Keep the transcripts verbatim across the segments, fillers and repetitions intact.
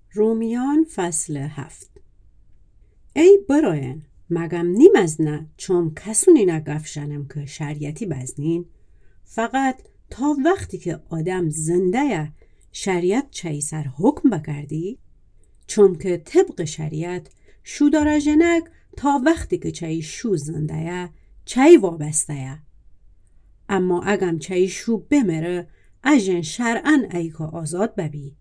رومیان فصل هفت. ای براین مگم نیم از نه چون کسونی نگفشنم که شریعتی بزنین، فقط تا وقتی که آدم زنده شریعت چی سر حکم بکردی، چون که طبق شریعت شو داره جنگ تا وقتی که چی شو زنده چی وابسته. اما اگم چی شو بمره اجن شرعن ای که آزاد ببی.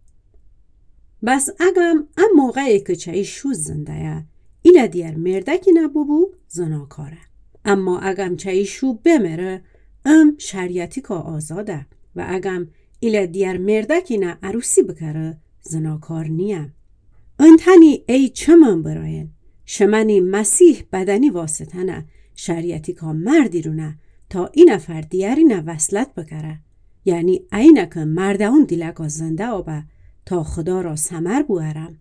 بس اگم ام موقعی که چی شو زنده ایلا دیر مردکی نبوبو زناکاره. اما اگم چی شو بمره ام شریعتی که آزاده و اگم ایلا دیر مردکی نه عروسی بکره زناکار نیم. انتنی ای چمن براین شمنی مسیح بدنی واسطه نه شریعتی که مردی رو نه تا این نفر دیاری نه وصلت بکره، یعنی اینه که مردون دیلگا زنده آبه تا خدا را سمر بوهرم.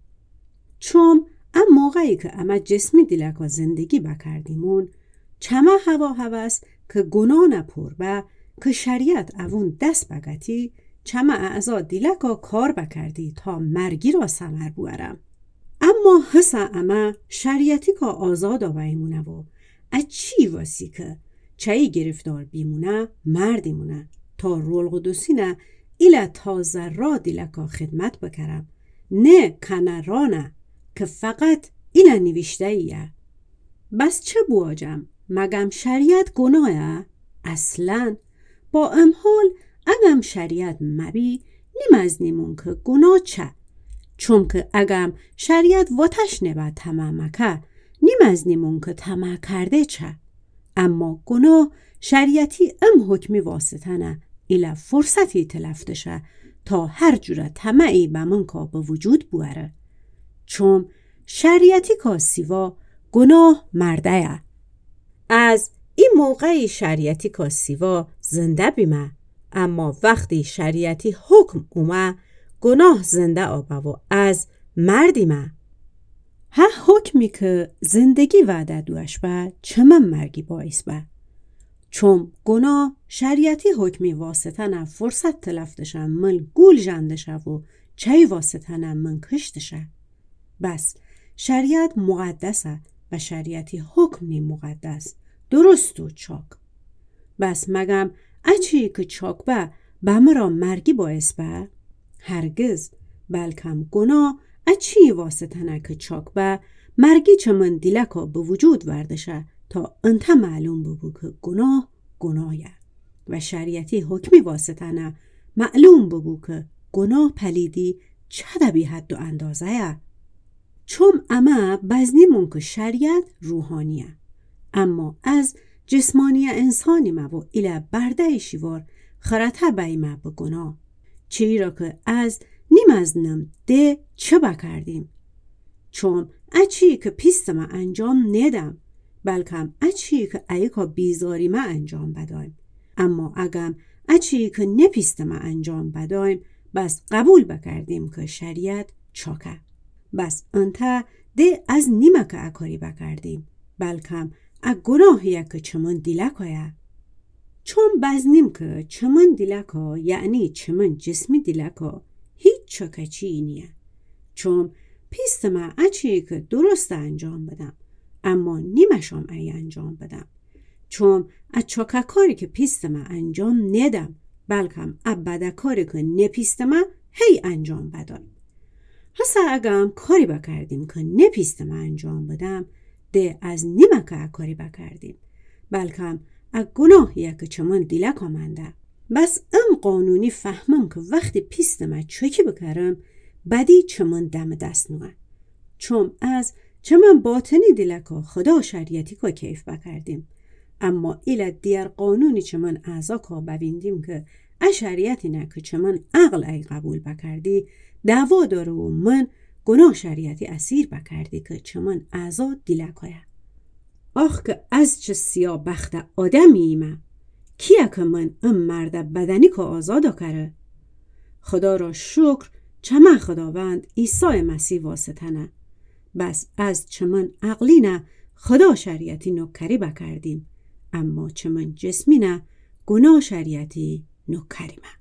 چون ام موقعی که اما جسمی دیلگا زندگی بکردیمون چمه هوا هوست که گناه نپور به که شریعت اون دست بگتی چمه اعضا دیلگا کار بکردی تا مرگی را سمر بوهرم. اما حسا اما شریعتی که آزاد آبایمونه و اچی واسی که چایی گرفتار بیمونه مردیمونه تا رول قدوسی نه ایلا تازه را دیلکا خدمت بکرم، نه کنه را نه که فقط ایلا نوشته ایه. بس چه بواجم مگم شریعت گناهه؟ اصلا با امحال اگم شریعت مبی نیم از نیمون که گناه چه، چون که اگم شریعت واتش نبه تمام که نیم از نیمون که تمام کرده چه. اما گناه شریعتی ام حکمی واسطه نه ایلا فرصتی تلفتشه تا هر جوره طمعی به من که به وجود بوره، چون شریعتی که سیوا گناه مرده. از این موقعی شریعتی که سیوا زنده بیمه، اما وقتی شریعتی حکم اومه گناه زنده آبه و از مردیمه. ها حکمی که زندگی وعده دوش به چمن مرگی باعث به، چون گناه شریعتی حکمی واسطه نه فرصت تلفتشه من گول جندشه و چای واسطه نه من کشتشه. بس شریعت مقدسه و شریعتی حکم نی مقدس درست و چاک. بس مگم اچی که چاک به به مرا مرگی باعث به؟ هرگز، بلکم گناه اچی واسطه نه که چاک به مرگی چمن دیلکا به وجود وردشه تا انت معلوم ببو که گناه گناهیه و شریعتی حکمی واسطه نه معلوم ببو که گناه پلیدی چه دبی حد و اندازه. چون اما بزنیمون که شریعت روحانیه، اما از جسمانی انسانی ما و ایلا برده شیوار خرطه بیمه به گناه، چی را که از نیم از نم ده چه بکردیم. چون اچی که پیست ما انجام ندم، بلکم اچی که ایکا بیزاری ما انجام بدایم. اما اگم اچی که نپیست ما انجام بدایم بس قبول بکردیم که شریعت چاکه. بس انتا ده از نیمه که اکاری بکردیم، بلکم اگ گناهیه که چمن دیلکایه. چون بزنیم که چمن دیلکا یعنی چمن جسمی دیلکا هیچ چاکچی نیه، چون پیست ما اچی که درست انجام بدم اما نیمشام ای انجام بدم، چون اچاکه کاری که پیست ما انجام ندم بلکم ابدا کاری که نپیست ما هی انجام بدم. حسا اگم کاری بکردیم که نپیست ما انجام بدم ده از نیمه که کاری بکردیم، بلکم اگ گناهیه که چمن دیلک آمنده. بس ام قانونی فهمم که وقتی پیست ما چکی بکرم بدی چمن دم دست نوه، چون از چمن باطنی دیلکا خدا شریعتی که کیف بکردیم. اما ایلا دیر قانونی چمن اعضا که ببیندیم که ا شریعتی نه که چمن عقل ای قبول بکردی دعوا داره و من گناه شریعتی اسیر بکردی که چمن اعضا دیلکایه. آخ که از چه سیاه بخت آدمی ایمه، کیه که من ام مرد بدنی که آزادا کره؟ خدا را شکر چمن خداوند عیسی مسیح واسطه نه. بس از چمن عقلی نه خدا شریعتی نوکری بکردیم، اما چمن جسمی نه گناه شریعتی نوکریمه.